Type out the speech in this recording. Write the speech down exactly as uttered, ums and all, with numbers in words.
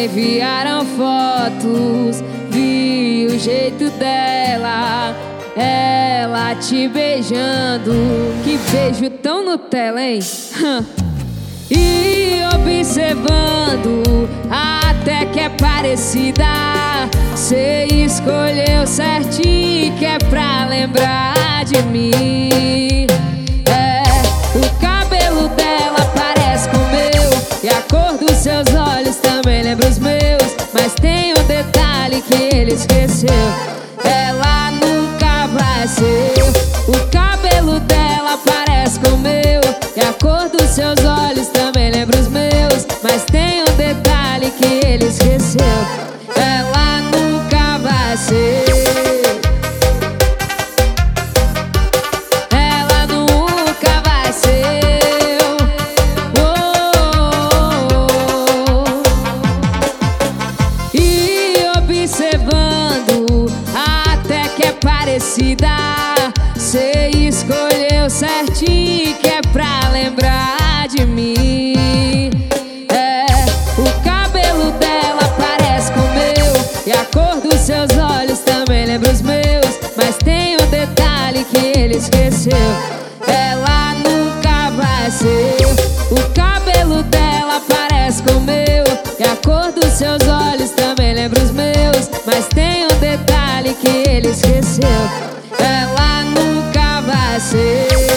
enviaram fotos, vi o jeito dela, ela te beijando. Que beijo tão Nutella, hein? E observando, até que é parecida. Cê escolheu certinho, que é pra lembrar de mim. É, o cabelo dela parece com o meu, e a cor dos seus olhos também lembra os meus. Mas tem um detalhe que ele esqueceu: ela nunca vai ser. O cabelo dela parece com o meu, e a cor dos seus olhos também lembra os meus. Mas tem um detalhe que ele esqueceu: ela nunca vai ser. Ela nunca vai ser. Oh, oh, oh. E observando, até que é parecida. Cê escolheu certinho, que é pra lembrar de mim. É, o cabelo dela parece com o meu, e a cor dos seus olhos também lembra os meus. Mas tem um detalhe que ele esqueceu: ela nunca vai ser. O cabelo dela parece com o meu, e a cor dos seus olhos também lembra os meus. Mas tem um detalhe que ele esqueceu: ela nunca vai ser.